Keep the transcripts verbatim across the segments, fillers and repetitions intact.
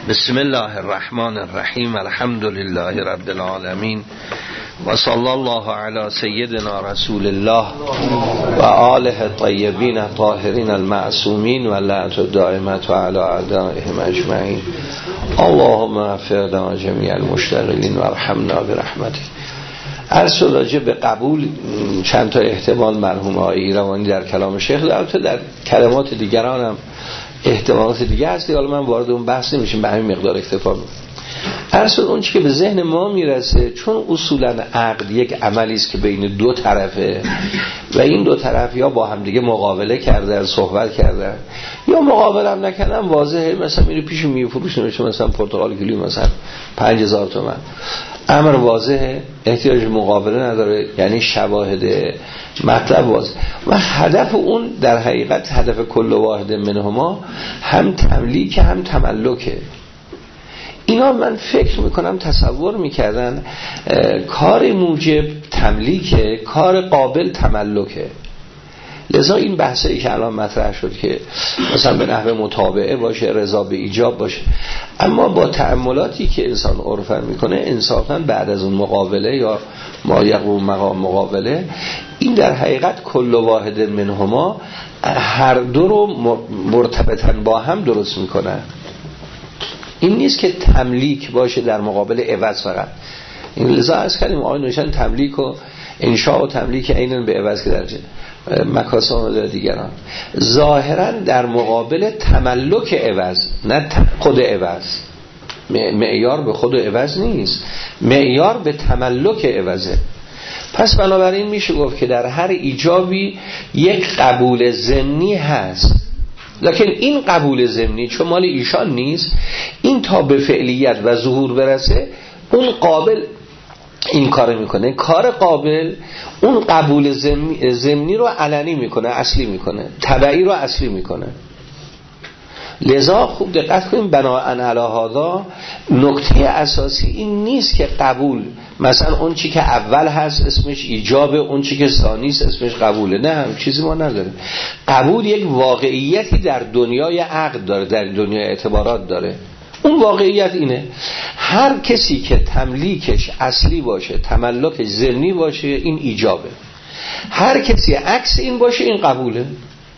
بسم الله الرحمن الرحیم. الحمد لله رب العالمین و صلی الله علی سیدنا رسول الله و آله الطیبین الطاهرین المعصومین و لعنت الدائمة علی اعدائهم اجمعین. اللهم اغفر لنا جمیع المشتغلین و ارحمنا برحمتک. عرض راجع به قبول چند تا احتمال مرحوم آقای ایروانی در کلام شیخ، البته در کلمات دیگران هم احتمالات دیگه هستی، حالا من وارد اون بحث نمیشیم، به همین مقدار اکتفا میکنم. اصل اون چیزی که به ذهن ما میرسه، چون اصولا عقد یک عملی است که بین دو طرفه و این دو طرف یا با هم دیگه مقابله کردن، صحبت کردن، یا مقابله هم نکردن، واضحه. مثلا میره پیش میفروشه نمیشه مثلا پرتقال کیلو مثلا پنج هزار تومان، امر واضحه، احتیاج مقابله نداره، یعنی شواهد مطلب واضح. و هدف اون در حقیقت هدف کل واحد منهما هم تملیک هم تملکه. اینا من فکر میکنم تصور میکردن کار موجب تملیکه، کار قابل تملکه. لذا این بحثی که الان مطرح شد که مثلا به نحو متابعه باشه، رضا به ایجاب باشه، اما با تأملاتی که انسان عرفا میکنه، انصافا بعد از اون مقابله یا ما یقوم مقام مقابله، این در حقیقت کل واحد منهما هر دو رو مرتبطاً با هم درست میکنه. این نیست که تملیک باشه در مقابل عوض فقط. این لذا از کلیم آقای نوشن تملیک و انشاء و تملیک اینن به عوض که درجه مکاسم و دیگران، ظاهرا در مقابل تملک عوض، نه خود عوض. معیار به خود عوض نیست، معیار به تملک عوضه. پس بنابراین میشه گفت که در هر ایجابی یک قبول ضمنی هست، لکن این قبول ضمنی چون مال ایشان نیست، این تا به فعلیت و ظهور برسه اون قابل این کار میکنه. کار قابل اون قبول ضمنی رو علنی میکنه، اصلی میکنه، تبعی رو اصلی میکنه. لذا خوب دقت کنیم، بناءً علی هذا نکته اساسی این نیست که قبول مثلا اون چی که اول هست اسمش ایجابه، اون چی که ثانی است اسمش قبوله. نه، هم چیزی ما نداره. قبول یک واقعیتی در دنیای عقد داره، در دنیای اعتبارات داره. اون واقعیت اینه، هر کسی که تملیکش اصلی باشه، تملکش ضمنی باشه، این ایجابه. هر کسی عکس این باشه، این قبوله.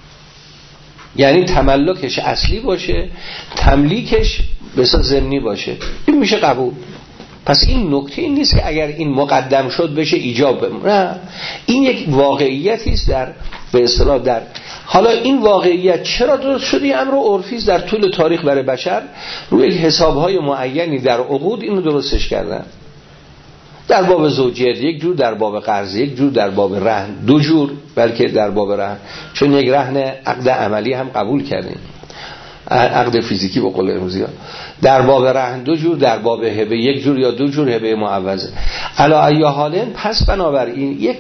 یعنی تملکش اصلی باشه، تملیکش بسیار ضمنی باشه، این میشه قبول. پس این نکته این نیست که اگر این مقدم شد بشه ایجاب، نه، این یک واقعیتی است در به اصطلاح در حالا این واقعیت چرا درست شده؟ امر عرفی است در طول تاریخ برای بشر، روی حسابهای معینی در عقود اینو درستش کردن. در باب زوجیت یک جور، در باب قرض یک جور، در باب رهن دو جور، بلکه در باب رهن، چون یک رهن عقد عملی هم قبول کردیم، عقد فیزیکی به قول امروزی ها. در باب رهن دو جور، در باب هبه یک جور یا دو جور هبه معوضه. علا ای حالن، پس بنابراین یک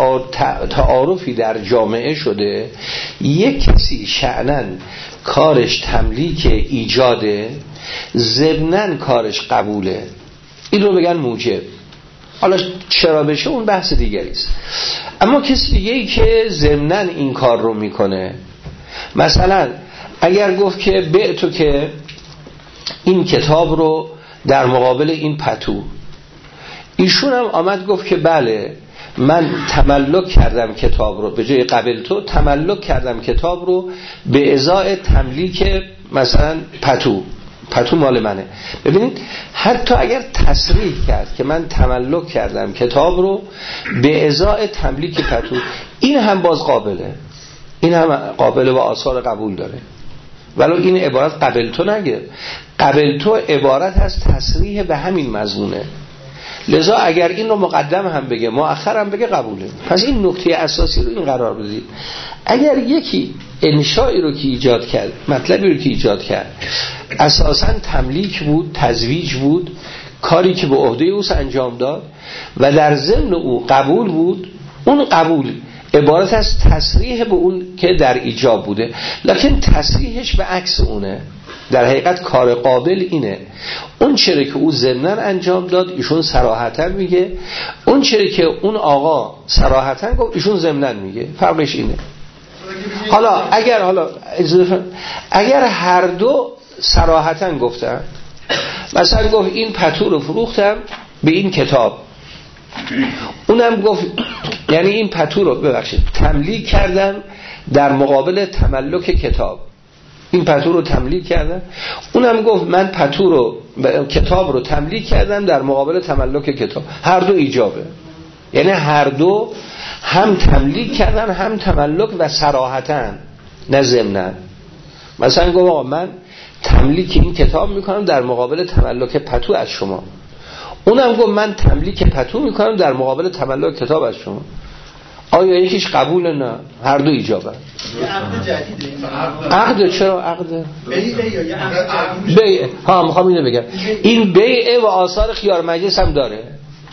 تعارفی در جامعه شده، یک کسی شأناً کارش تملیک ایجاده، ضمناً کارش قبوله، این رو بگن موجب. حالا چرا بشه اون بحث دیگری است. اما کسی دیگه ای که ضمناً این کار رو میکنه، مثلا اگر گفت که بعتو که این کتاب رو در مقابل این پتو، ایشون هم آمد گفت که بله من تملک کردم کتاب رو، به جای قبل تو تملک کردم کتاب رو به ازای تملیک مثلا پتو، پتو مال منه. ببینید حتی اگر تصریح کرد که من تملک کردم کتاب رو به ازای تملیک پتو، این هم باز قابله، این هم قابله و آثار قبول داره. ولو این عبارت قبل تو نگه، قبل تو عبارت از تصریح به همین مضمونه. لذا اگر این رو مقدم هم بگه مؤخر هم بگه قبوله. پس این نکته اساسی رو این قرار بدید. اگر یکی انشایی رو که ایجاد کرد، مطلبی رو که ایجاد کرد اساساً تملیک بود، تزویج بود، کاری که به عهده اوست انجام داد و در ضمن او قبول بود، اون قبول عبارت از تصریح به اون که در ایجاب بوده، لکن تصریحش به عکس اونه. در حقیقت کار قابل اینه، اون چیزی که او ضمناً انجام داد ایشون صراحتاً میگه، اون چیزی که اون آقا صراحتاً گفت ایشون ضمناً میگه. فرقش اینه. حالا اگر حالا اگر هر دو صراحتاً گفتن، مثلا گفت این پتو رو فروختم به این کتاب، اونم گفت یعنی این پتو رو ببخشید تملیک کردم در مقابل تملک کتاب، این پتو رو تملیک کردم، اونم گفت من پتو رو کتاب رو تملیک کردم در مقابل تملک کتاب. هر دو ایجابه، یعنی هر دو هم تملیک کردن هم تملک و صراحتاً نه ضمناً. مثلا گفت آقا من تملیک این کتاب میکنم در مقابل تملک پتو از شما، اونم گفت من تملیک پتو میکنم در مقابل تملک کتاب از شما. آیا یکیش قبول نه؟ هر دو ایجابه. عقد جدیده. عقد چرا عقد؟ بیعه یا یه عقد جدید. بیعه. ها میخوام اینو بگم. این بیعه و آثار خیار مجلس هم داره.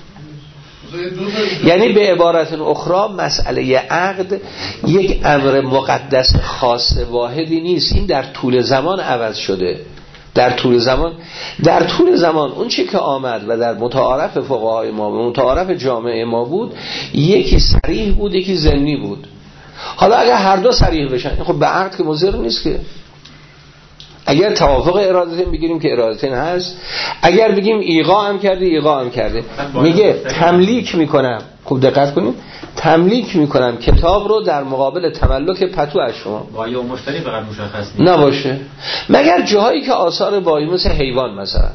یعنی به عبارت اخرى مسئله عقد یک امر مقدس خاص واحدی نیست، این در طول زمان عوض شده. در طول زمان در طول زمان اون چی که آمد و در متعارف فقهای ما و متعارف جامعه ما بود، یکی صریح بود یکی ضمنی بود. حالا اگر هر دو صریح بشن خب به عقد که مضر نیست که. اگر توافق ارادتین بگیریم که ارادتین هست، اگر بگیم ایقاع هم کرده ایقاع هم کرده، میگه تملیک میکنم، خوب دقت کنیم، تملیک میکنم کتاب رو در مقابل تملک پتو از شما. بایی و مشتری فقط مشخص نیست نباشه، مگر جاهایی که آثار بایی مثل حیوان مثلا،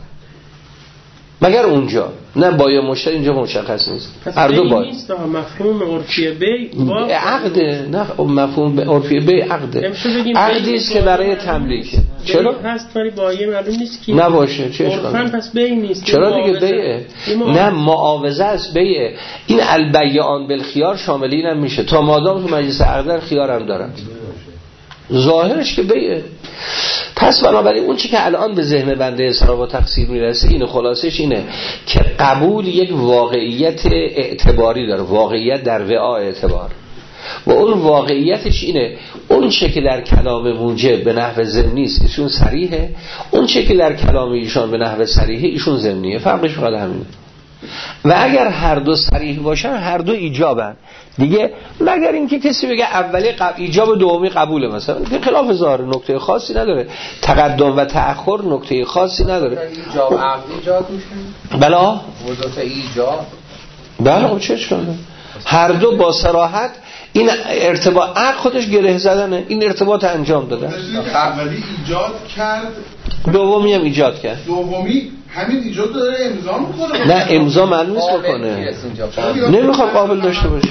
مگر اونجا نه بایی و مشتری اینجا مشخص نیست. هر دو بایی نیست. مفهوم عرفی بی با عقده، نه مفهوم عرفی بی عقده، عقدی است که برای تملیکه. چرا هست ولی بایی معلوم نیست که نباشه. چه اشکالی؟ پس بی نیست. چرا دیگه بیعه؟ نه معاوضه است بیعه. این البیعان بالخیار شامل اینم میشه، تا مادام تو مجلس عقد خیار هم دارن، ظاهرش که بیعه. پس بنابراین اون چی که الان به ذهن بنده اصرار و تقصیر میرسه اینه، خلاصش اینه که قبول یک واقعیت اعتباری داره، واقعیت در وعاء اعتبار، و اون واقعیتش اینه اون چه که در کلام موجب به نحو ضمنی است ایشون صریحه، اون چه که در کلام ایشان به نحو صریحه ایشون ضمنیه. فرقش فقط همینه. و اگر هر دو صریح باشن هر دو ایجابن دیگه، مگر اینکه کسی بگه اولی قبل ایجاب دومی قبوله، مثلا که خلاف ظاهر، نکته خاصی نداره، تقدم و تأخر نکته خاصی نداره. ایجاب عقد ایجاد میشه بلا وظیفه ایجاب بله خب چه اشکاله؟ هر دو با صراحت این ارتباط عقد خودش گره زدنه، این ارتباط انجام داده. اولی ایجاد کرد دومی هم ایجاد کرد، دومی همین ایجاد داره امضا میکنه. نه امضا معلوم نیست بکنه، نمیخواد قابل داشته باشه.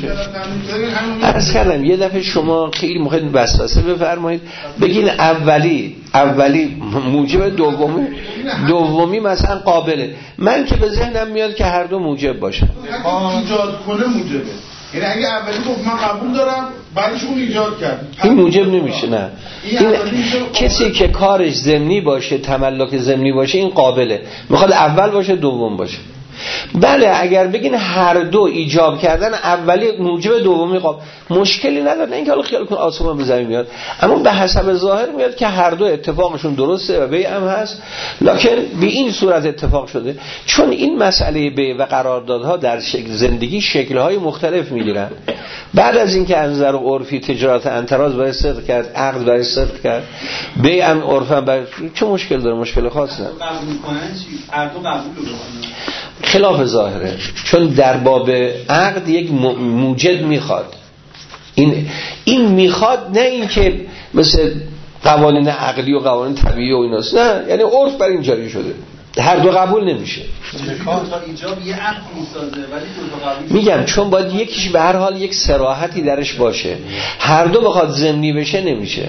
عرض کردم یه دفعه شما خیلی مخواهید وسوسه بفرمایید بگین اولی اولی موجب دومی دومی مثلا قابله، من که به ذهنم میاد که هر دو موجب باشه. ایجاد کنه موجبه، یعنی اگه اولی گفت من قبول دارم بعدش اون ایجاد کرد، این موجب نمیشه. نه این کسی که کارش ضمنی باشه، تملک ضمنی باشه، این قابله، میخواد اول باشه دوم باشه. بله اگر بگین هر دو ایجاب کردن اولی موجب دومی قابل، مشکلی نداره، نه اینکه حالا خیال کن آسمان به زمین میاد، اما به حسب ظاهر میاد که هر دو اتفاقشون درسته و بیع هم هست، لکن به این صورت اتفاق شده. چون این مسئله بیع و قراردادها در شکل زندگی شکل‌های مختلف میگیرن. بعد از اینکه از نظر عرفی تجارت انتراز باید صدق کرد، عقد باید صدق کرد، بیع هم عرفا باید، چه مشکل داره؟ مشکل خاص نه. قبول میکنن چی؟ هر دو قبول میکنن. خلاف ظاهره، چون در باب عقد یک موجد میخواد، این این میخواد، نه این که مثل قوانین عقلی و قوانین طبیعی و ایناست، نه، یعنی عرف بر این جاری شده، هر دو قبول نمیشه. تا ایجاب یه عقد میسازه ولی دو تا قبول میگم چون باید یکیش به هر حال یک صراحتی درش باشه، هر دو بخواد ضمنی بشه نمیشه،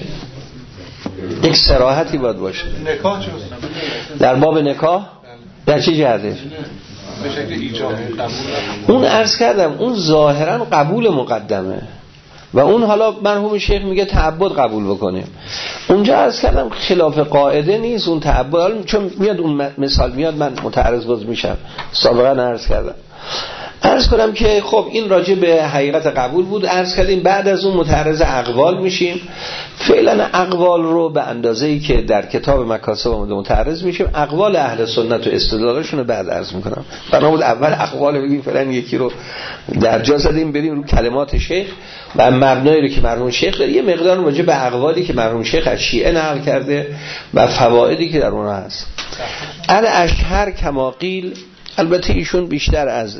یک صراحتی باید باشه. نکاح چه در باب نکاح در چه جهته؟ به شکل ایجاب قبول. اون عرض کردم اون ظاهرا قبول مقدمه و اون حالا مرحوم شیخ میگه تعبد قبول بکنیم، اونجا عرض کردم خلاف قاعده نیست اون تعبد، چون میاد اون مثال میاد من متعرض باز میشم، سابقا عرض کردم عرض کنم که خب این راجع به حقیقت قبول بود. عرض کردیم بعد از اون متعرض اقوال میشیم. فعلا اقوال رو به اندازه‌ای که در کتاب مکاسب آمده متعرض میشیم. اقوال اهل سنت و استدلالشون رو بعد عرض میکنم. بنابود اول اقوال بگیم، فعلا یکی رو در جا زدیم بریم رو کلمات شیخ و مبنایی رو که مرحوم شیخ داره، یه مقدار راجع به اقوالی که مرحوم شیخ از شیعه نقل کرده و فوایدی که در اونها هست. ال اشهر کما قیل، البته ایشون بیشتر از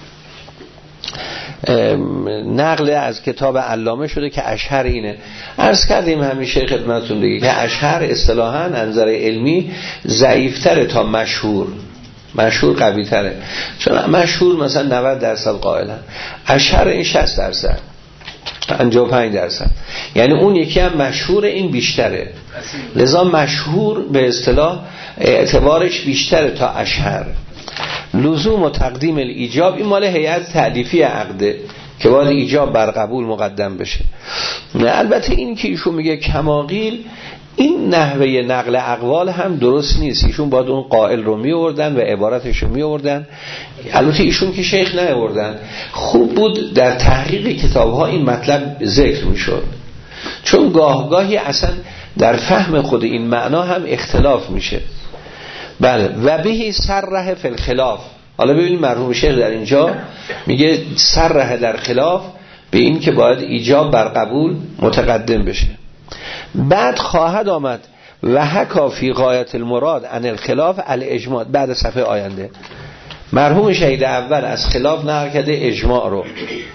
نقل از کتاب علامه شده که اشهر اینه. عرض کردیم همیشه خدمتتون دیگه که اشهر اصطلاحاً از نظر علمی ضعیف‌تره تا مشهور. مشهور قوی تره، چون مشهور مثلا نود درصد قائلن، اشهر این شصت درصد پنجاه و پنج درصد، یعنی اون یکی هم مشهور این بیشتره، لذا مشهور به اصطلاح اعتبارش بیشتره تا اشهر. لزوم و تقدیم الایجاب این مال هیئت تألیفی عقده که باید ایجاب بر قبول مقدم بشه. البته این که ایشون میگه کماقیل، این نحوه نقل اقوال هم درست نیست، ایشون باید اون قائل رو می آوردن و عبارتش رو می آوردن. البته ایشون که شیخ نه آوردن، خوب بود در تحقیق کتابها این مطلب ذکر می شد، چون گاه گاهی اصلا در فهم خود این معنا هم اختلاف میشه. بله و بهی سرح فی الخلاف. حالا ببینید مرحوم شیخ در اینجا میگه سرح در خلاف به این که باید ایجاب بر قبول متقدم بشه. بعد خواهد آمد و حکا فی غایت المراد عن الخلاف الاجماع. بعد صفحه آینده مرحوم شهید اول از خلاف نقل کرده اجماع رو،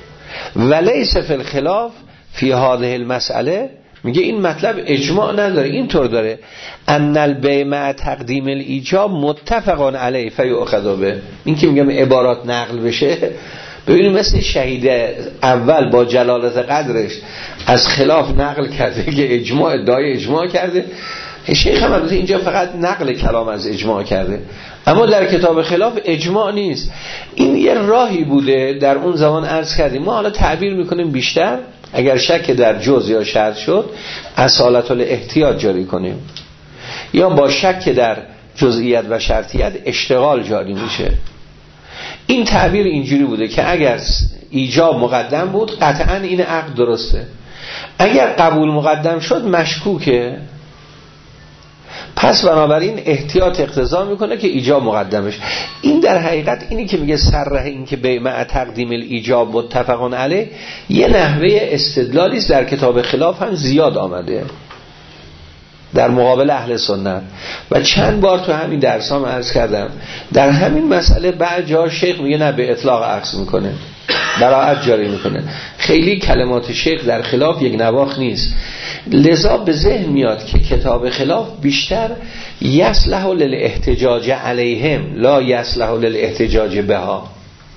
ولیس فی الخلاف فی هذه المسئله، میگه این مطلب اجماع نداره، اینطور داره ان البیع مع تقدیم الایجاب متفقان علیه فیؤخذ به. این که میگم عبارات نقل بشه، ببینید مثل شهید اول با جلالت قدرش از خلاف نقل کرده که اجماع، ادعای اجماع کرده، شیخ هم البته اینجا فقط نقل کلام از اجماع کرده، اما در کتاب خلاف اجماع نیست. این یه راهی بوده در اون زمان عرض کردیم، ما حالا تعبیر میکنیم بیشتر اگر شک در جز یا شرط شد اصالت الاحتیاط جاری کنیم، یا با شک در جزئیت و شرطیت اشتغال جاری میشه. این تعبیر اینجوری بوده که اگر ایجاب مقدم بود قطعا این عقد درسته، اگر قبول مقدم شد مشکوکه، پس بنابراین احتیاط اقتضا میکنه که ایجاب مقدمش. این در حقیقت اینی که میگه سرح این که بیع مع تقدیم الایجاب متفقون علیه یه نحوه استدلالی است در کتاب خلاف هم زیاد آمده در مقابل اهل سنت و چند بار تو همین درسام عرض کردم در همین مسئله بعد جا شیخ میگه نه به اطلاق عکس میکنه، براعت جاری میکنه. خیلی کلمات شیخ در خلاف یک نواخ نیست، لذا به ذهن میاد که کتاب خلاف بیشتر یصلح للاحتجاج علیهم لا یصلح للاحتجاج بها.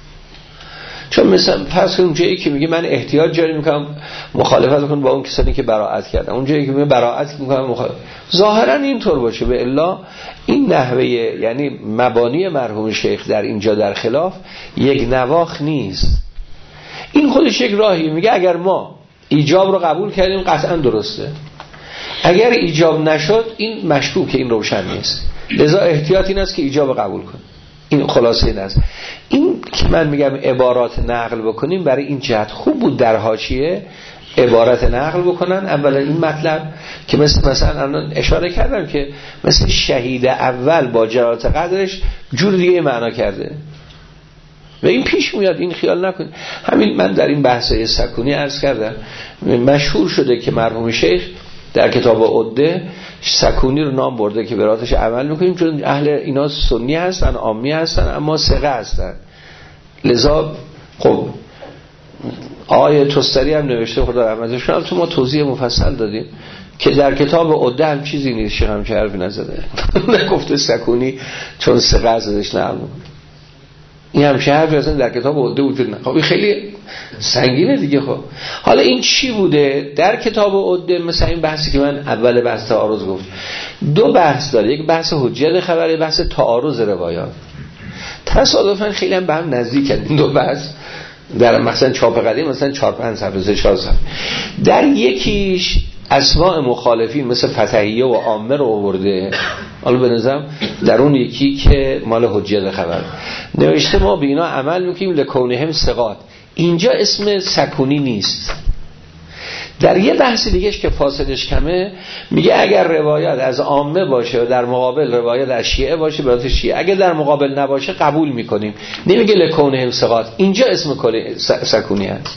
چون مثلا پس اون جایی که میگه من احتیاج جاری میکنم مخالفت کنم با اون کسانی که براعت کردن، اون جایی که میگه براعت میکنم مخالفت، ظاهرا اینطور باشه، به الا این نحوه یعنی مبانی مرحوم شیخ در اینجا در خلاف یک نواخ نیست. این خودش یک راهی، میگه اگر ما ایجاب رو قبول کردیم قطعا درسته، اگر ایجاب نشد این مشکوکه، این روشن نیست، لذا احتیاط این است که ایجاب قبول کن. این خلاصه این است. این که من میگم عبارات نقل بکنیم برای این جهت خوب بود در حاشیه عبارت نقل بکنن. اولا این مطلب که مثل مثلا الان اشاره کردم که مثل شهید اول با جلالت قدرش جور دیگه معنا کرده و این پیش میاد، این خیال نکنید. همین من در این بحث سکونی عرض کردم مشهور شده که مرحوم شیخ در کتاب عده سکونی رو نام برده که براتش عمل میکنیم، چون اهل اینا سنی هستن، عامی هستن، اما ثقه هستن. لذا خب آیه توستری هم نوشته خدا رحمتش کنه، تو ما توضیح مفصل دادیم که در کتاب عده هم چیزی نیست، شیخ هم چه حرفی نزده نگفته سکونی چون ثقه ازش نقل میکنه، این همشه حرفی اصلا در کتاب عده وجود نداره. خب این خیلی سنگینه دیگه. خب حالا این چی بوده در کتاب عده؟ مثلا این بحثی که من اول بحث تعارض گفت، دو بحث داره، یک بحث حجیت خبر، یک بحث تعارض روایات. تصادفاً خیلی هم به هم نزدیکن این دو بحث در مثلا چاپ قدیم، مثلا چهار پنج صفحه سه چهار صفحه. در یکیش اسماء مخالفین مثل فتحیه و عامه رو آورده، حالا به نظرم در اون یکی که مال حجیت خبر نوشته ما به اینا عمل میکنیم لکونهم ثقات، اینجا اسم سکونی نیست. در یه بحث دیگهش که فاصلش کمه میگه اگر روایت از عامه باشه و در مقابل روایت از شیعه باشه برات شیعه، اگر در مقابل نباشه قبول میکنیم، نمیگه لکونهم ثقات، اینجا اسم سکونی هست.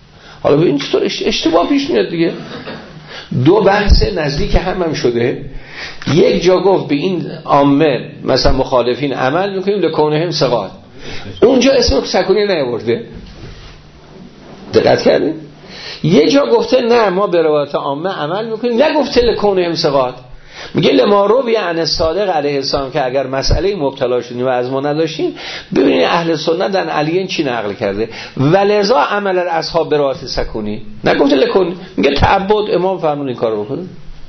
حالا ببین چطور اشتباه پیش میاد دیگه. دو بحث نزدیک هم هم شده، یک جا گفت به این عامه مثلا مخالفین عمل میکنیم لکونهم ثقات، اونجا اسم سکونی نیاورده. دقت کردین؟ یه جا گفته نه ما به روایت عامه عمل میکنیم، نگفته لکونهم ثقات. میگه لما روی عن الصادق علیه السلام که اگر مسئله مبتلا شدیم و از ما نداشتیم، ببینید اهل سنت در علیین چی نقل کرده، ولذا عمل اصحاب به روایت سکونی، نگفته لکون. میگه تعبد امام فرمود این کارو بکنه،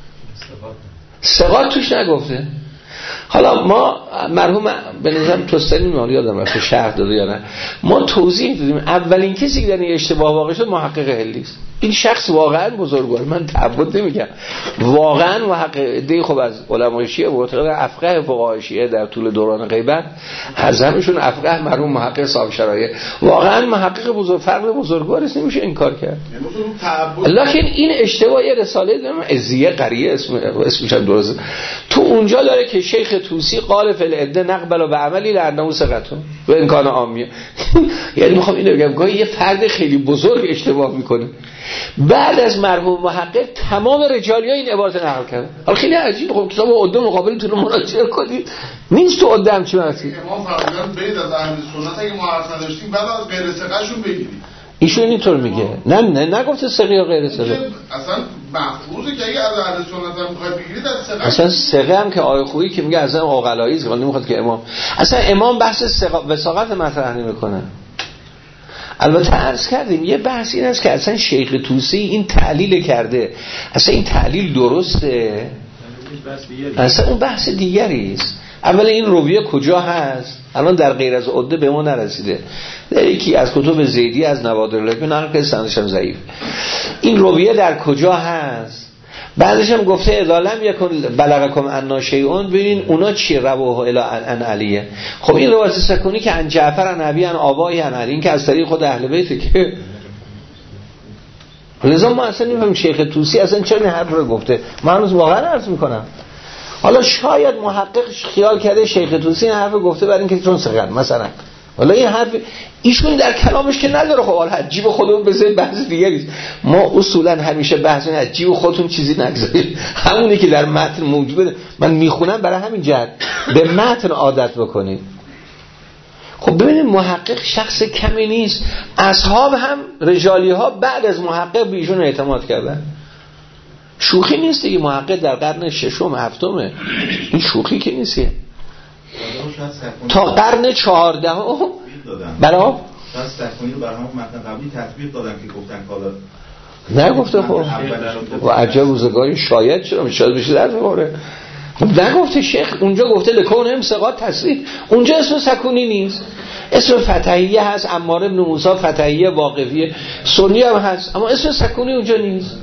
ثقات توش نگفته. حالا ما مرحوم به نظرم توستانی میاد یادم رفت شرح داده یا نه، ما توضیح دادیم اولین کسی که در این اشتباه واقع شد محقق حلی است. این شخص واقعا بزرگوار، من تعبد نمیگم، واقعا محقق دی خب از علمای شیعه و معتقد افقه فقهای شیعه در طول دوران غیبت حزمشون افقه مرحوم محقق صاحب شرایع، واقعا محقق بزرگ، فرد بزرگواری است، نمیشه انکار کرد. لکن این اشتباه یه رساله دارم ازیه قریه اسم اسمش هم درسته، تو اونجا داره که شیخ توسی قال فی العده نقبل و عملی لانه ثقتون و امکان عامیه. یعنی میخوام اینو بگم گاهی یه فرد خیلی بزرگ اشتباه میکنه، بعد از مرحوم محقق تمام رجالی ها این عبارت نقل کردن. حالا خیلی عجیب، خب کتاب عده مقابلتون رو مراجعه کنید، نیست تو عده هم چی وقتی امام فرمودن برید از اهل سنت اگه ما حرف نداشتیم بعد از غیر ثقه‌شون بگیرید. ایشون اینطور میگه، نه نه نگفته ثقه یا غیر ثقه، اصلا مفروضه که اگه از اهل سنت هم میخواید بگیرید از ثقه. اصلا ثقه هم که آیه خویی که میگه اصلا عقلایی است، نمیخواد که امام اصلا امام بحث وثاقت مطرح نمیکنه. البته عرض کردیم یه بحث این است که اصلا شیخ توسی این تعلیل کرده، اصلا این تعلیل درسته؟ اصلا اون بحث دیگری است. اولا این رویه کجا هست؟ الان در غیر از عده به ما نرسیده، در یکی از کتب زیدی از نوادر لکن نقل که سندش هم ضعیف. این رویه در کجا هست؟ بعدش هم گفته اذا لم یکن بلغکم عنا شیء، ببین اونا چی رواه الی عن علیه. خب این روایت سکونی که عن جعفر عن ابی عن آبای عن علی، این که از طریق خود اهل بیت که لذا ما اصلا نمی‌فهمیم شیخ توسی اصلا چرا این حرف رو گفته. من هنوز واقعا عرض میکنم، حالا شاید محقق خیال کرده شیخ توسی این حرف رو گفته برای اینکه چون سقط مثلا، حالا این حرف ایشون در کلامش که نداره. خب حالا جیب خودمون بذارید بحث دیگه، ما اصولا همیشه بحث از جیب خودتون چیزی نگذارید، همونی که در متن موجوده من میخونم برای همین جهت به متن عادت بکنید. خب ببینید محقق شخص کمی نیست، اصحاب هم رجالی ها بعد از محقق به ایشون اعتماد کردن. شوخی نیست دیگه، محقق در قرن ششم هفتمه، این شوخی که نیست. تا قرن چهاردهم برای شاید سکونی رو برای همون متن قبلی تطبیق دادن که گفتن کالا نگفته. خب و عجب روزگاری شاید چرا شاید بشه در باره. خب نگفته شیخ اونجا گفته لکونهم ثقات تصریح، اونجا اسم سکونی نیست، اسم فتحیه هست، عمار ابن موسی فتحیه واقفیه سنی هم هست، اما اسم سکونی اونجا نیست.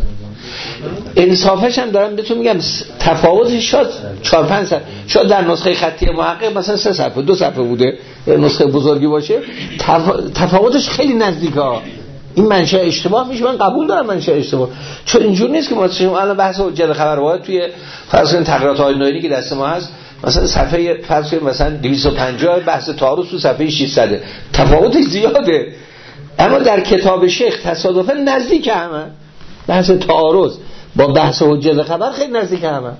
انصافش هم دارم بهتون میگم تفاوتش شاید چهار پنج صفحه، شاید در نسخه خطی محقق مثلا سه صفحه دو صفحه بوده، نسخه بزرگی باشه تفاوتش خیلی نزدیکه. این منشأ اشتباه میشه، من قبول دارم منشأ اشتباه، چون اینجور نیست که ما چون الان بحث حجت خبر واحد توی فرض کن تقریرات آینایی که دست ما هست مثلا صفحه فرض کن مثلا دویست و پنجاه بحث تعارض تو صفحه ششصد، تفاوتش زیاده. اما در کتاب شیخ تصادفاً نزدیک همه، بحث تعارض با بحث حجت خبر خیلی نزدیک همه.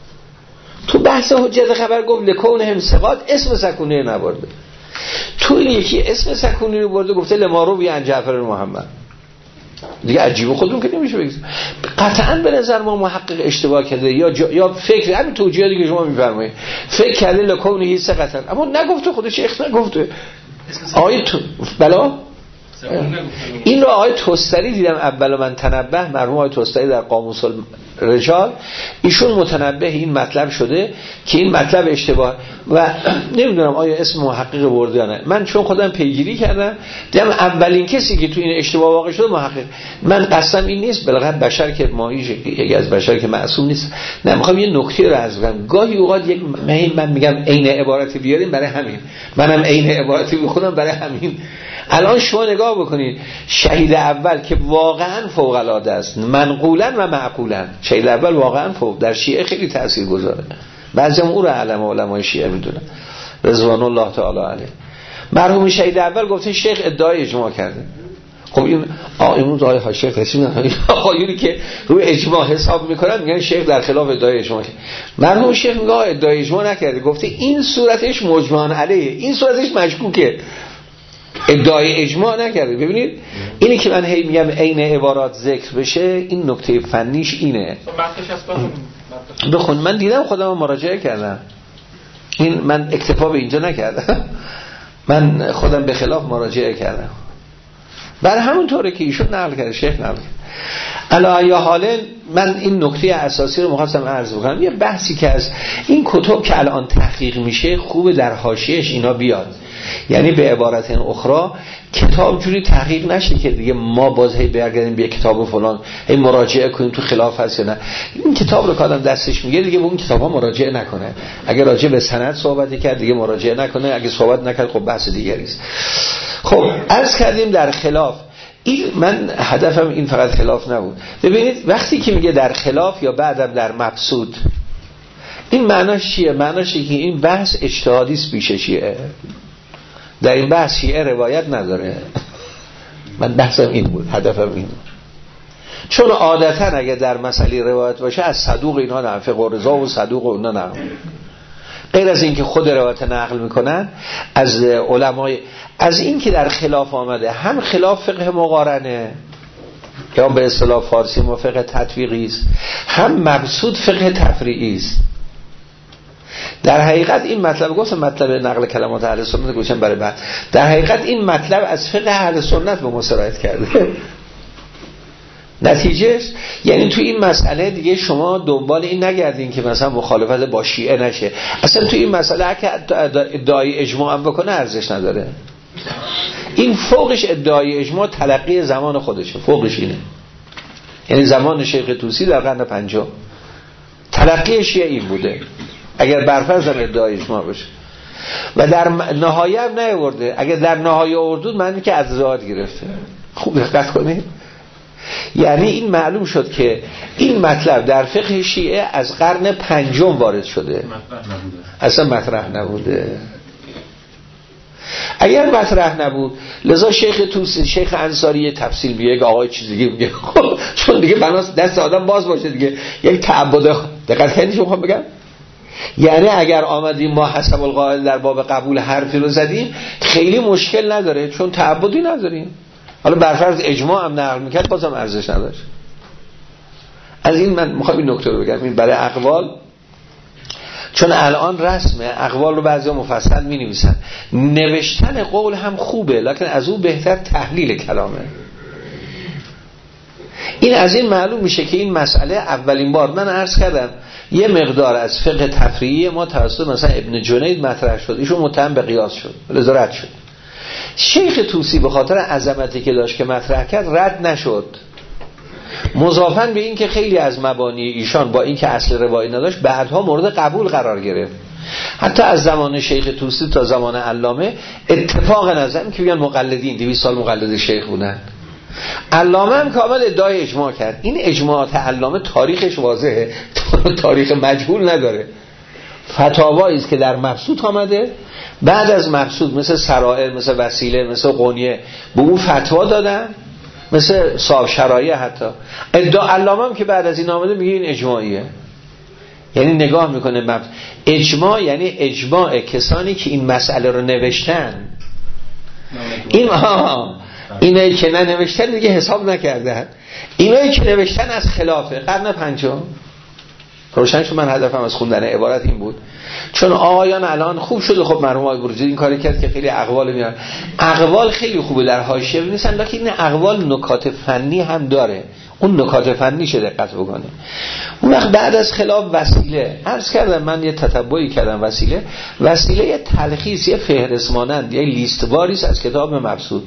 تو بحث حجت خبر گفت لکونهم ثقات، اسم سکونی نبرده. تو این یکی اسم سکونی رو برده گفته لما روی عن جعفر محمد، دیگه عجیبه خودمون که نمیشه بگیم. قطعاً به نظر ما محقق اشتباه کرده یا جا... یا فکر همین توجیهاتی که شما میفرمایید فکر کرده لکونه ثقتن، اما نگفته، خودش شیخ نگفته. آیه تو بلا این رو آیه توستری دیدم اول من تنبه، مرحوم آیه توستری در قاموس رجال ایشون متنبه این مطلب شده که این مطلب اشتباه و نمیدونم آیا اسم محقق برده یا نه. من چون خودم پیگیری کردم دیدم اولین کسی که تو این اشتباه واقع شده محقق. من قصدم این نیست بالاخره بشر که ماهیش یکی از بشر که معصوم نیست، نه میخوام یه نکته رو عرض کنم. گاهی اوقات یک من میگم عین عبارتی بیاریم برای همین، منم عین عبارتی میخونم برای همین. الان شما نگاه بکنید شهید اول که واقعا فوق العاده است منقولا و معقولا، شهید اول واقعا فوق در شیعه خیلی تاثیرگذاره، بعضی هم او رو علم علمای شیعه میدونن رضوان الله تعالی علیه. مرحوم شهید اول گفته شیخ ادعای اجماع کرده، خب این امروز آقای حاشیه رسیدن آقایونی که روی اجماع حساب میکنن میگن شیخ در خلاف ادعای اجماع کرد. مرحوم شیخ میگه ادعای اجماع نکرده، گفته این صورتش مجمع علیه، این صورتش مشکوکه، ادعای اجماع نکرده. ببینید اینی که من هی میگم عین عبارات ذکر بشه، این نکته فنیش اینه. بخون، من دیدم خودم مراجعه کردم، این من اکتفا به اینجا نکردم، من خودم به خلاف مراجعه کردم. برای همون طوره که ایشون نقل کرده، شیخ نقل کرده. علی ای حال من این نکته اساسی رو می‌خواستم عرض بکنم. یه بحثی که از این کتب که الان تحقیق میشه خوب در حاشیه‌اش اینا بیاد، یعنی به عبارت اخرى کتاب جوری تحقیق نشه که دیگه ما باز هی برگردیم به کتاب فلان هی مراجعه کنیم تو خلاف هست یا نه. این کتاب رو که آدم دستش میگه دیگه به اون کتاب‌ها مراجعه نکنه، اگه راجع به سند صحبت کرد دیگه مراجعه نکنه، اگه صحبت نکرد خب بحث دیگری است. خب عرض کردیم در خلاف، این من هدفم این فقط خلاف نبود. ببینید وقتی که میگه در خلاف یا بعدم در مبسوط، این معناش چیه؟ معناش اینه که این بحث اجتهادی است پیش شیعه، در این بحث شیعه روایت نداره. من بحثم این بود، هدفم این بود. چون عادتا اگه در مسئله روایت باشه از صدوق اینها نه، فقه رضا و صدوق و اینا نه، غیر از این که خود روایت نقل میکنن از علمای، از این که در خلاف آمده، هم خلاف فقه مقارنه یا به اصطلاح فارسی ما فقه تطبیقی است، هم مبسوط فقه تفریعی است. در حقیقت این مطلب، گفتم مطلب نقل کلمات اهل سنت گوشم برای بعد، در حقیقت این مطلب از فقه اهل سنت به ما سرایت کرده. نتیجهش یعنی تو این مسئله دیگه شما دنبال این نگردین که مثلا مخالفت با شیعه نشه. اصلا تو این مسئله اگه ادعای اجماع هم بکنه ارزش نداره. این فوقش ادعای اجماع تلقی زمان خودشه، فوقش اینه. یعنی زمان شیخ طوسی در قرن پنجم تلقی شیعه این بوده، اگر برفرض هم ادعای اجماع باشه. و در نهایه هم نیاورده، اگر در نهایه آوردود معنی که از زاد گرفته. خوب دقت کنید. یعنی این معلوم شد که این مطلب در فقه شیعه از قرن پنجم وارد شده، اصلا مطرح نبوده. اگر مطرح نبود لذا شیخ توسی، شیخ انصاری تفصیل میگه، آقای چیز دیگه میگه، چون دیگه بناس دست آدم باز باشه دیگه، یعنی تعبد. دقت کنید چون میخوام بگم، یعنی اگر آمدیم ما حسب القائل در باب قبول حرفی رو زدیم خیلی مشکل نداره، چون تعبدی نداریم. حالا برفرض اجماع هم نقل میکرد بازم ارزش نداشت. از این من میخوام این نکته رو بگم، این برای اقوال، چون الان رسمه اقوال رو بعضی مفصل می نویسن، نوشتن قول هم خوبه لکن از اون بهتر تحلیل کلامه. این از این معلوم میشه که این مسئله اولین بار من عرض کردم یه مقدار از فقه تفریعی ما توسط مثلا ابن جنید مطرح شد، ایشون متهم به قیاس شد، لذا رد شد. شیخ طوسی به خاطر عظمتی که داشت که مطرح کرد رد نشد، مضافاً به این که خیلی از مبانی ایشان با این که اصل روایی نداشت بعدها مورد قبول قرار گرفت. حتی از زمان شیخ طوسی تا زمان علامه اتفاق نظر که بیان مقلدین دویست سال مقلد شیخ بودن. علامه هم کامل ادعای اجماع کرد. این اجماعات علامه تاریخش واضحه، تاریخ مجهول نداره. فتاوایی است که در مبسوط آمده، بعد از مبسوط مثل سرائر، مثل وسیله، مثل قنیه به اون فتوا دادن، مثل صاحب شرایع. حتی ادعا علامه هم که بعد از این آمده میگه این اجماعیه، یعنی نگاه میکنه مب... اجماع یعنی اجماع کسانی که این مسئله رو نوشتن. این ها اینایی که ننوشتن دیگه حساب نکردن، اینایی که نوشتن از خلافه قرن پنجم. روشن شد. من هدفم از خوندن عبارت این بود، چون آقایان الان خوب شده، خب مرحوم آقای بروجردی این کاری کرد که خیلی اقوال میارن، اقوال خیلی خوبه در حاشیه بنویسن، لکن این اقوال نکات فنی هم داره، اون نکات فنی شه دقت بکنه. اون وقت بعد از خلاف وسیله عرض کردم، من یه تتبعی کردم، وسیله وسیله یه تلخیص، یه فهرست مانند، یه لیستواری است از کتاب مبسوط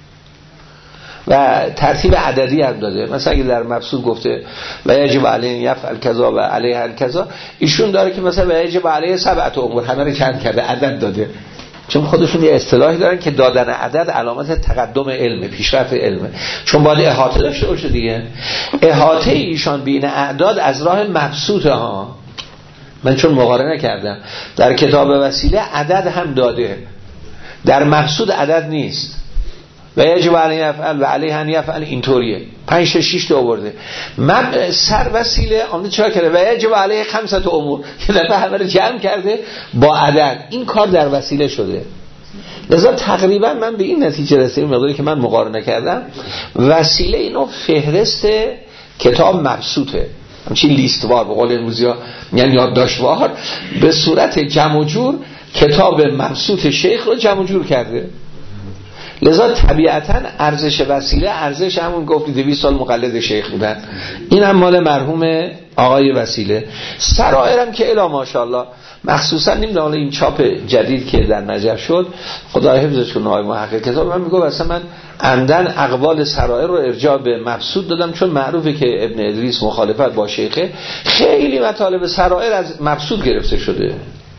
و ترتیب عددی هم داده. مثلا اگه در مبسوط گفته و یجب علیه یفعل کذا و علیه هر کذا، ایشون داره که مثلا و یجب علیه سبعت امور، همه رو چند کرده، عدد داده. چون خودشون یه اصطلاحی دارن که دادن عدد علامت تقدم علمه، پیشرفت علمه، چون باید احاطه داشته باشه دیگه. احاطه ایشان بین اعداد از راه مبسوطه ها. من چون مقارنه کردم در کتاب وسیله عدد هم داده، در مبسوط عدد نیست. و یجب علیه یفعل و علیه ان یفعل، اینطوریه. پنج تا شش تا آورده. من سر وسیله آمده چرا کرده و یجب علیه خمسه تا امور، یه دفعه همه رو جمع کرده با عدد. این کار در وسیله شده. لذا تقریبا من به این نتیجه رسیدم، مقداری که من مقارنه کردم، وسیله اینو فهرست کتاب مبسوطه، همچین لیستوار به قول امروزی‌ها میگن یادداشتوار، به صورت جمع و جور کتاب مبسوط شیخ رو جمع و جور کرده. لذا طبیعتاً ارزش وسیله ارزش همون گفتی دویست سال مقلد شیخ بودن. این هم مال مرحوم آقای وسیله. سرائرم که الا ماشاءالله، مخصوصا نمیدونم این چاپ جدید که در نجف شد، خدا حفظش کنه آقای محقق کتاب، من میگم اصلا من عمدن اقوال سرائر رو ارجاع به مبسوط دادم، چون معروفه که ابن ادریس مخالفت با شیخه، خیلی مطالب سرائر از مبسوط گرفته شده.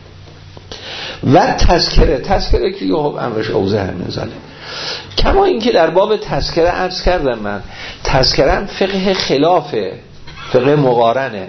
و تذکره تذکره که یه امرش اوضاع همین زاله. کما اینکه در باب تذکره عرض کردم، من تذکرم فقه خلافه، فقه مقارنه،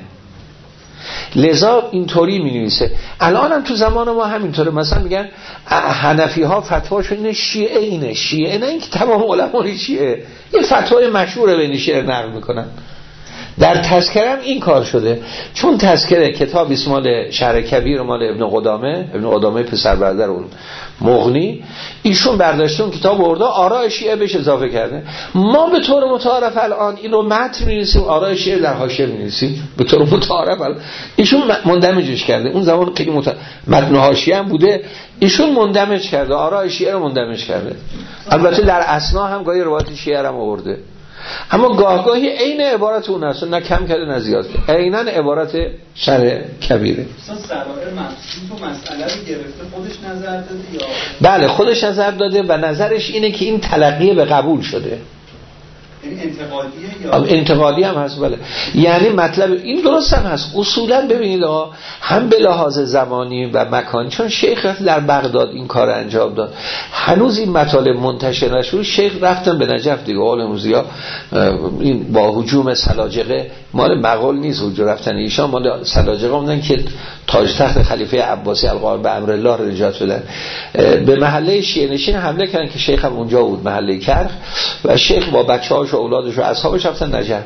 لذا اینطوری می نویسه. الان هم تو زمان ما همینطوره. مثلا میگن حنفی ها فتواشون اینه شیعه، اینه شیعه، نه اینکه تمام علمای شیعه، یه فتوای مشهوره بین شیعه نقل میکنن. در تذکره هم این کار شده، چون تذکره کتاب اسمال شرح کبیر مال ابن قدامه، ابن قدامه پسر برادر اون مغنی، ایشون برداشته اون کتاب آورده آراء شیعه بهش اضافه کرده. ما به طور متعارف الان اینو متن می‌نویسیم، آراء شیعه در حاشیه می‌نویسیم به طور متعارف. الان ایشون مندمجش کرده، اون زمان خیلی مت... متن حاشیه هم بوده، ایشون مندمج کرده، آراء شیعه رو مندمج کرده. البته در اسنا هم گاهی روایت شیعه رو آورده، اما گاه گاهی عین عبارت اون است، نه کم کرده نه زیاد کرده، عیناً عبارت شرح کبیره. مثلا سرائر مبسوط و مسئله رو گرفته خودش نظر داده یا بله خودش نظر داده و نظرش اینه که این تلقیه به قبول شده. یعنی انتقادیه یا انتقادی هم هست. بله یعنی مطلب این درست هم هست. اصولا ببینید آقا، هم به لحاظ زمانی و مکانی، چون شیخ رفت در بغداد این کار انجام داد، هنوز این مطالب منتشر نشد، شیخ رفتن به نجف دیگه. قول امروزیا این با هجوم سلاجقه، مال مغول نیست هجوم رفتن ایشان، مال سلاجقه اومدن که تاج تخت خلیفه عباسی القائم به امر الله رو نجات بدن، به محله شیعه نشین حمله کردن که شیخ هم اونجا بود، محله کرخ، و شیخ با بچه‌هاش و اولادش و اصحابش رفتن نجف.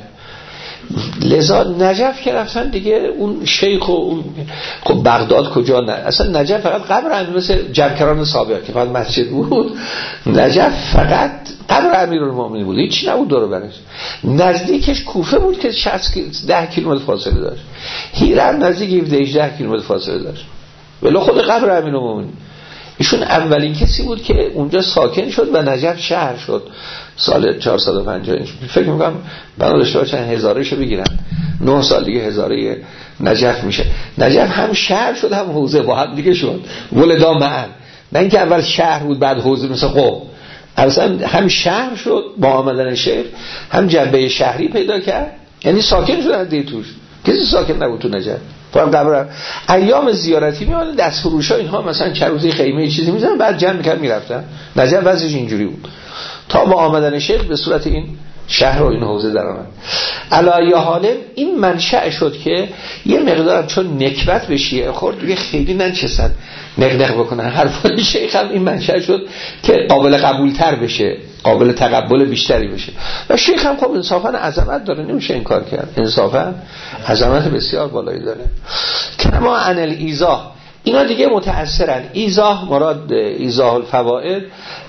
لذا نجف که رفتن دیگه اون شیخ و اون خب بغداد کجا، نه اصلا نجف فقط قبر امیر، مثل جمکران سابق که فقط مسجد بود، نجف فقط قبر امیرالمومنین بود، هیچ نبود دور و برش. نزدیکش کوفه بود که ده کیلومتر فاصله داشت، هیران نزدیک هفده هجده کیلومتر فاصله داشت، ولی خود قبر امیرالمومنین. ایشون اولین کسی بود که اونجا ساکن شد و نجف شهر شد سال چهارصد و پنجاه. فکر میکنم بنا داشته باشن هزارهشو بگیرن، نه سال دیگه هزاره نجف میشه. نجف هم شهر شد هم حوزه، با هم دیگه شد ولدا معا، نه اینکه اول شهر بود بعد حوزه مثل قم. اصلا هم شهر شد با آمدن شیخ، هم جنبه شهری پیدا کرد، یعنی ساکن شدن دی توش، کسی ساکن نبود تو نجف. فقط قبر ایام زیارتی میاد دست فروشا اینها مثلا چروزی خیمه چیزی میزنن بعد جمع میکرد میرفتن. نجف وضعش اینجوری بود تا با آمدن شیخ به صورت این شهر و این حوزه در آمد. علی حال این منشأ شد که یه مقدار چون نکبت به شیعه خورد دیگه خیلی ننشستن نقنق بکنن حرفای شیخ، هم این منشأ شد که قابل قبول تر بشه، قابل تقبل بیشتری بشه. و شیخ هم خب انصافا عظمت داره، نمیشه این کار کرد، انصافا عظمت بسیار بالایی داره. کما عن الایضاح، اینا دیگه متأثرن. ایضاح مراد ایضاح الفوائد،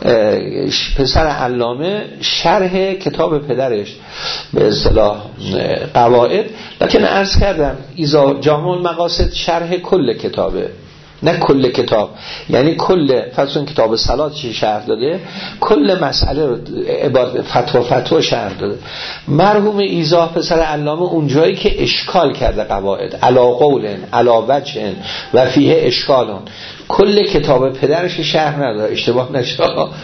پسر علامه شرح کتاب پدرش به اصطلاح قواعد، لکن عرض کردم ایضاح جامع المقاصد شرح کل کتابه، نه کل کتاب، یعنی کل فصل کتاب صلات چی شرح داده، کل مسئله رو عبارت فتوا فتوا شرح داده. مرحوم ایضاح پسر علامه اونجایی که اشکال کرده قواعد علا قول علا وجه و فیه اشکالون، کل کتاب پدرش شرح نداره، اشتباه نشه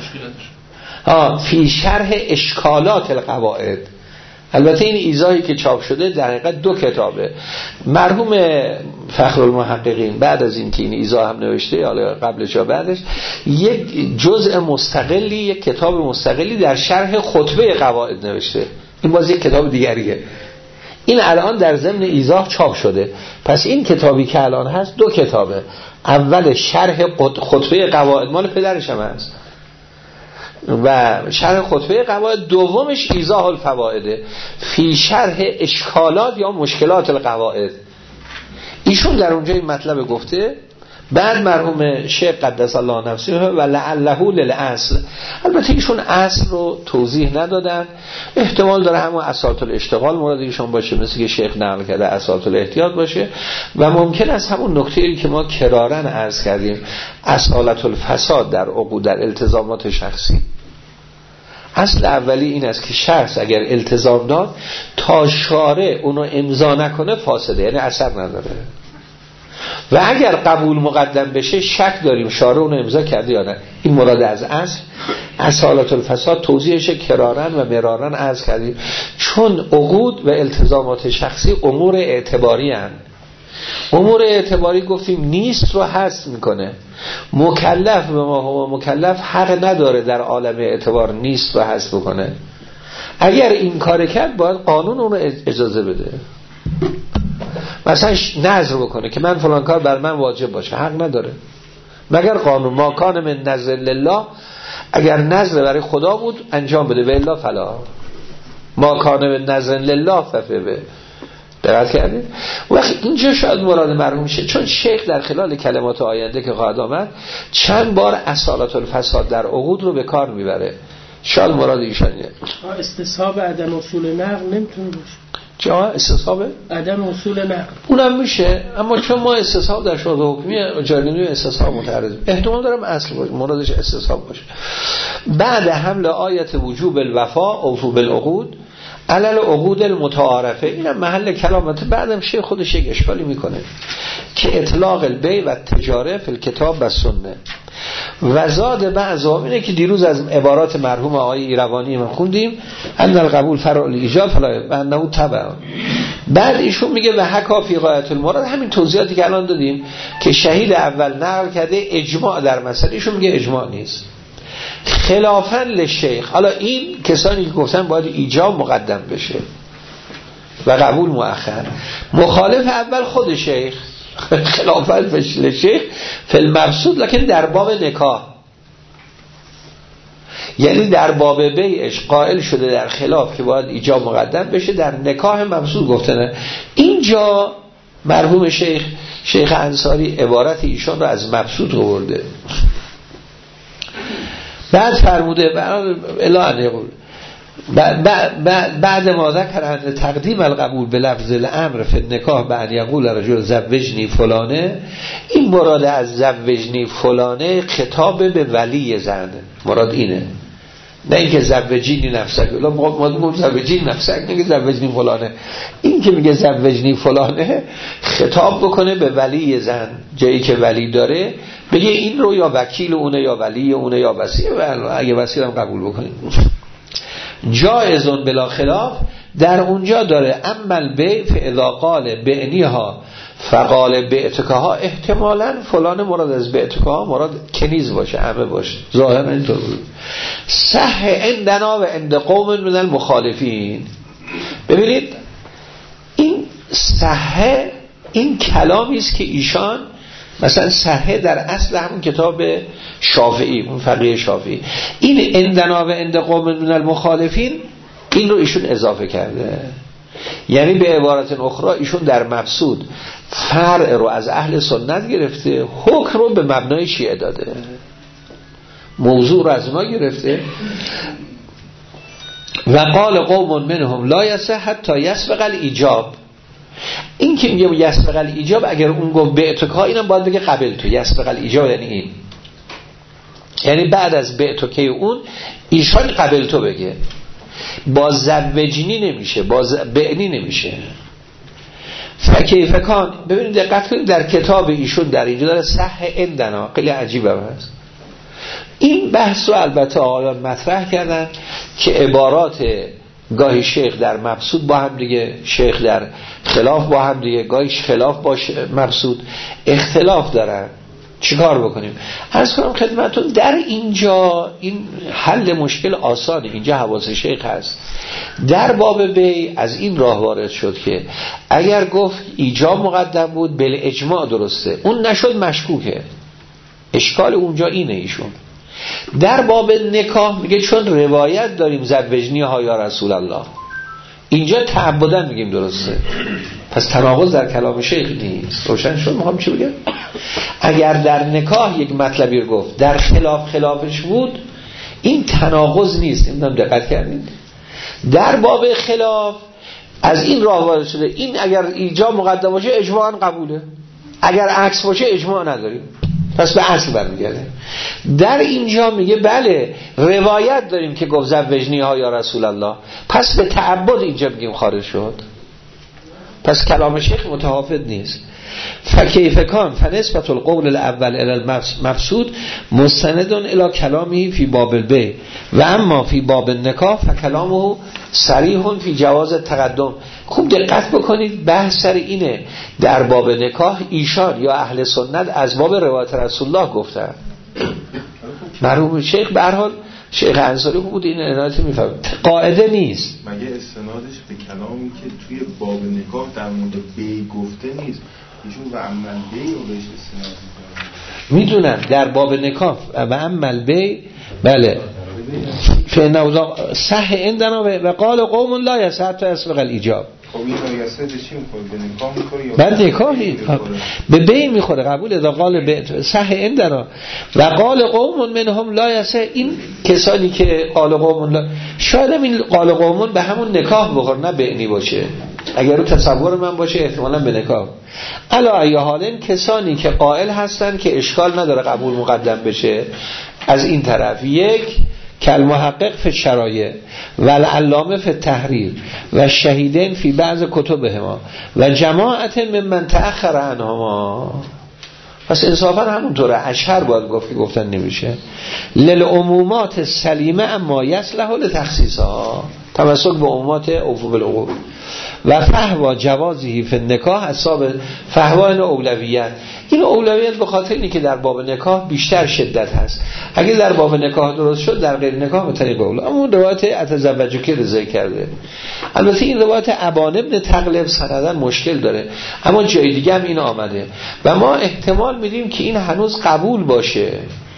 ها، فی شرح اشکالات القواعد. البته این ایضاحی که چاپ شده در حقیقت دو کتابه. مرحوم فخرالمحققین بعد از این که این ایضاح هم نوشته، حالا قبلش یا بعدش، یک جزء مستقلی، یک کتاب مستقلی در شرح خطبه قواعد نوشته. این باز یک کتاب دیگریه. این الان در ضمن ایضاح چاپ شده. پس این کتابی که الان هست دو کتابه. اول شرح خطبه قواعد مال پدرش هم هست، و شرح خطبه قواعد. دومش ایضاح الفوائد فی شرح اشکالات یا مشکلات القواعد. ایشون در اونجا این مطلب گفته. بعد مرحوم شیخ قدس الله نفسه و لعله للاصل، البته ایشون اصل رو توضیح ندادن، احتمال داره همون اساط الاشتغال مراد ایشون باشه، مثل که شیخ نقل کرده اساط الاحتیاط باشه، و ممکن است همون نکته‌ای که ما کرارن عرض کردیم اصالت الفساد در عقود در التزامات شخصی. اصل اولی این است که شخص اگر التزام داد تا شارع اونو امضا نکنه فاسده، یعنی اثر نداره، و اگر قبول مقدم بشه شک داریم شارع اونو امضا کرده یا نه. این مراد از اصل. اصالت الفساد توضیحش کرارن و مرارن عرض کردیم، چون عقود و التزامات شخصی امور اعتباری هستند. امور اعتباری گفتیم نیست رو هست میکنه. مکلف به ما هو مکلف حق نداره در عالم اعتبار نیست رو هست بکنه. اگر این کار کرد باید قانون اون رو اجازه بده. مثلا نذر بکنه که من فلان کار بر من واجب باشه، حق نداره مگر قانون ما کان من نذر لله، اگر نذر برای خدا بود انجام بده، و الا فلا. ما کان من نذر لله ففه. دقت کردید؟ وقتی اینجا شاید مراد مرحوم میشه، چون شیخ در خلال کلمات آینده که خواهد آمد چند بار اصالت الفساد در عقود رو به کار میبره. شاید مراد ایشانیه. استصحاب عدم اصول نقل نمیتونه باشه. جا استصحاب عدم اصول نقل اونم میشه، اما چون ما استصحاب در شورای حکمی جایگزینی استصحاب متعرض، احتمال دارم اصل باشه، مرادش استصحاب باشه. بعد حمل آیت وجوب الوفا اوفو بالعقود علل عقود المتعارفه، اینم محل کلامت. بعدم شیخ خودش یک اشکالی میکنه که اطلاق البیع و تجاره فی الکتاب و سنه و زاد بعضا، اینه که دیروز از عبارات مرحوم آقای ایروانی ما خوندیم، ان القبول فرع الایجاب فلا و انه تبع. بعد ایشون میگه و حکا فی غایت المراد، همین توضیحاتی که الان دادیم که شهید اول نقل کرده اجماع در مسئله، ایشون میگه اجماع نیست خلافاً لشیخ. حالا این کسانی که گفتن باید ایجاب مقدم بشه و قبول مؤخر، مخالف اول خود شیخ خلافاً لشیخ فی المبسوط، لکن در باب نکاح، یعنی در باب بیعش قائل شده در خلاف که باید ایجاب مقدم بشه، در نکاح مبسوط گفتنه. اینجا مرحوم شیخ شیخ انصاری عبارت ایشان رو از مبسوط آورده. بعد فرموده الا ان یقول بعد ما ذکر ان تقدیم القبول به لفظ الامر فی النکاح به ان یقول رجل زوجنی فلانه، این مراد از زوجنی فلانه خطاب به ولی زن، مراد اینه، نه اینکه زوجینی نفسک. الا ما میگیم زوجینی نفسک، نگه زوجنی فلانه. این که میگه زوجنی فلانه خطاب بکنه به ولی زن، جایی که ولی داره بگه این رو یا وکیل اونه یا ولی اونه یا وصی، اگه وصی هم قبول بکنید جایزون بلا خلاف. در اونجا داره عمل به فاذا قال بعنیها فقال بعتکها، احتمالاً فلان مراد از بعتکها مراد کنیز باشه، عمه باشه، ظاهرا اینطور بود. صح عندنا و عند قوم من المخالفین. ببینید این صح، این کلامی است که ایشان مثلا صحه در اصل همون کتاب شافعی، اون فقیه شافعی، این عندنا و عند قوم من المخالفین این رو ایشون اضافه کرده. یعنی به عبارت اخرى ایشون در مبسوط فرع رو از اهل سنت گرفته، حکم رو به مبنای شیعه داده، موضوع رو از ما گرفته. و قال قوم منهم لا یصح حتی یسبق الایجاب. این که میگه یسبق الایجاب، اگر اون گفت بعتک، اینم باید بگه قبل تو. یسبق الایجاب یعنی این، یعنی بعد از بعتک اون ایشان قبل تو بگه، با زوجینی نمیشه، با بعنی نمیشه. فکیف کان. ببینید دقت کنید در کتاب ایشون در اینجا داره صح عندنا، خیلی عجیبه هست. این بحث رو البته آقایان مطرح کردن که عبارات گاهی شیخ در مبسوط با هم دیگه، شیخ در خلاف با هم دیگه، گاهی خلاف با مبسوط اختلاف دارن. چیکار بکنیم؟ عرض کنم خدمتون در اینجا این حل مشکل آسانه. اینجا حواس شیخ هست. در باب بی از این راه وارد شد که اگر گفت ایجاب مقدم بود بل اجماع درسته، اون نشد مشکوکه. اشکال اونجا اینه ایشون در باب نکاح میگه چون روایت داریم زوجنی ها یا رسول الله، اینجا تعبدن میگیم درسته، پس تناقض در کلام شیخ نیست. روشن شد میخوام چی بگم؟ اگر در نکاح یک مطلبی رو گفت در خلاف خلافش بود، این تناقض نیست. نمیدونم دقت کردید؟ در باب خلاف از این راه وارد شده، این اگر ایجاب مقدم باشه اجماعاً قبوله، اگر عکس باشه اجماع نداریم، پس به اصل برمیگرده. در اینجا میگه بله روایت داریم که گفت زوجنی ها یا رسول الله، پس به تعبد اینجا میگیم خارج شد، پس کلام شیخ متحافظ نیست. فکیف کان فنسبت القول الاول الى المفسود مستند الى کلامی فی باب البیع و اما فی باب النکاح فکلامه صریح فی جواز تقدم. خوب دقت بکنید، بحث سر اینه در باب نکاح ایشان یا اهل سنت از باب روایت رسول الله گفتن. مرحوم شیخ به هر حال شیخ انصاری بود این عنایت میفهم، قاعده نیست. مگه استنادش به کلامی که توی باب نکاح در مورد بیع گفته نیست؟ ایشون و عمل بیع رو بهش استناد میکنه. میدونم در باب نکاح و عمل بیع بله فنوضا صح عندنا و قال قوم لا یصح حتی اسبق الایجاب. خب این ریاست چی میخوره؟ به نکاح میخوره یا بعد نکاحی به بیع میخوره؟ قبول اذا قال بیع صح عندنا و قال قوم منهم لا یصح. این کسانی که قال قوم لا، شاید این قال قوم به همون نکاح بخوره نه بیعنی باشه. اگر رو تصور من باشه احتمالاً به نکاح. علا ای حالن کسانی که قائل هستن که اشکال نداره قبول مقدم بشه از این طرف، یک کل محقق فی شرایع و العلامه فی تحریر و شهیدین فی بعض کتبهما و جماعت ممن تأخر عنهما. پس انصافا همونطوره، اشهر باید گفت که گفتن نمیشه. للعمومات سلیمه اما یصلح لتخصیصها، تمسک به عمومات اوفو بالعقول و فهوا جوازی فی النکاح اصحاب فهوا این اولویت. این اولویت به خاطر اینه که در باب نکاح بیشتر شدت هست. اگه در باب نکاح درست شد در غیر نکاح به طریق اول. اما اون روایت اتزوجو که رضای کرده، البته این روایت ابان ابن تغلب سندن مشکل داره، اما جای دیگه هم این آمده و ما احتمال میدیم که این هنوز قبول باشه.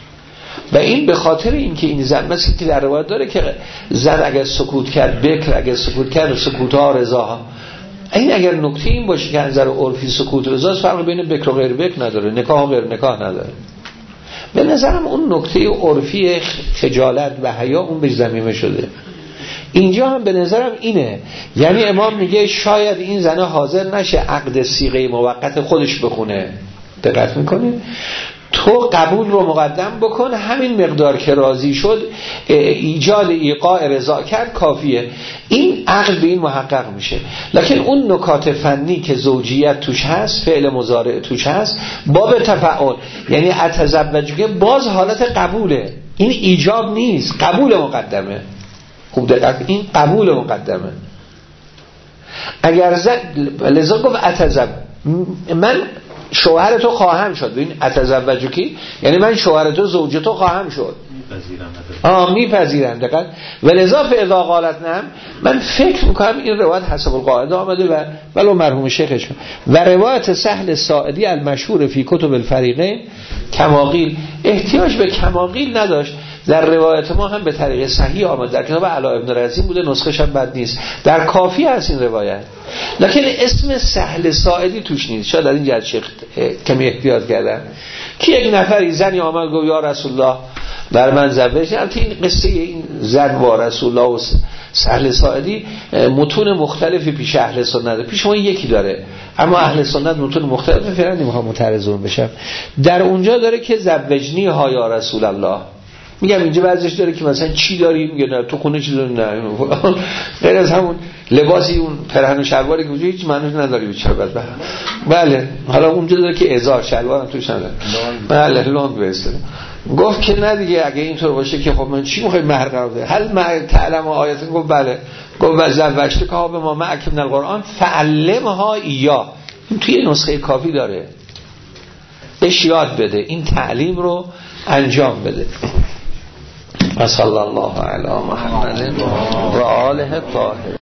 و این به خاطر اینکه این زن مثل که در روایت داره که زن اگر سکوت کرد بکر، اگر سکوت کرد سکوت ها رضا ها. این اگر نکته این باشه که نظر عرفی سکوت رضا فرق بین بکر و غیر بکر نداره، نکاح و غیر نکاح نداره. به نظرم اون نکته عرفی خجالت و حیا اون به ضمیمه شده. اینجا هم به نظرم اینه، یعنی امام میگه شاید این زنه حاضر نشه عقد صیغه موقت خودش بخونه. دقت میکنید؟ تو قبول رو مقدم بکن، همین مقدار که راضی شد ایجاد ایقاع رضا کرد کافیه، این عقد به این محقق میشه. لکن اون نکات فنی که زوجیت توش هست، فعل مضارع توش هست، باب تفعول یعنی اتزوج باز حالت قبوله، این ایجاب نیست، قبول مقدمه. خوب دقت، این قبول مقدمه. اگر زن لذا گفت اتزوج من شوهر تو خواهم شد، ببین اتزوجو کی یعنی من شوهر تو زوج تو خواهم شد، آه میپذیرم. دقیقاً ولذا اذا قالت نعم، من فکر میکنم این روایت حسب القاعده آمده و ولو مرحوم شیخش و روایت سهل ساعدی المشهور فی کتب الفریقین کماقیل، احتیاج به کماقیل نداشت. در روایت ما هم به طریق صحیح آمد، در کتاب علا ابن رزین بوده، نسخش هم بد نیست، در کافی هست این روایت، لکن اسم سهل ساعدی توش نیست. شاید در این جهت شیخ کمی احتیاط کردن که یک نفری زنی آمد گفت یا رسول الله بر من زوج. البته این قصه این زن و رسول الله و سهل ساعدی متون مختلفی پیش اهل سنت، پیش ما یکی داره اما اهل سنت متون مختلفی فعلا نمیخوام متعرضون بشم. در اونجا داره که زوجنی ها یا رسول الله، میگم اینجا بعضیش داره که مثلا چی داری، میگه نه تو خونه چی داری، نه غیر از همون لباسی اون پرهن و شلواری که وجود هیچ معنیش نداره بیچاره بعد. بله حالا اونجا داره که ازار شلوار هم توش نداره، بله لونگ بسته. گفت که نه دیگه اگه اینطور باشه که خب من چی میخوای مهر قرار بده، هل ما تعلم آیات؟ گفت بله. گفت وزوجت که ها به ما معک من القرآن فعلمها ایا، این توی نسخه کافی داره، بهش یاد بده، این تعلیم رو انجام بده. و صلی الله علی محمد و آله الطاهرین.